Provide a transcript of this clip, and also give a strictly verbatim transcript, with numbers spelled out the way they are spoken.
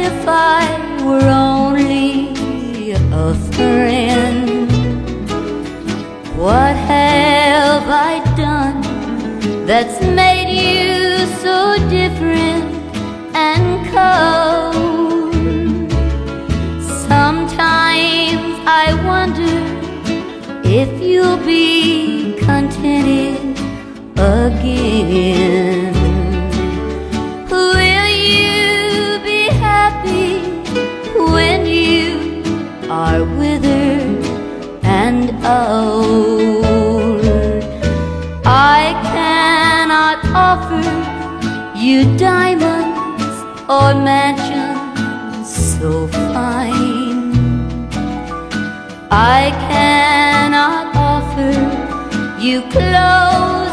if I were only a friend? What have I done that's made you so different and cold? Sometimes I wonder if you'll be contented again. Will you be happy when you are withered and old? I cannot offer you diamonds or mansions so fine. I cannot offer you clothes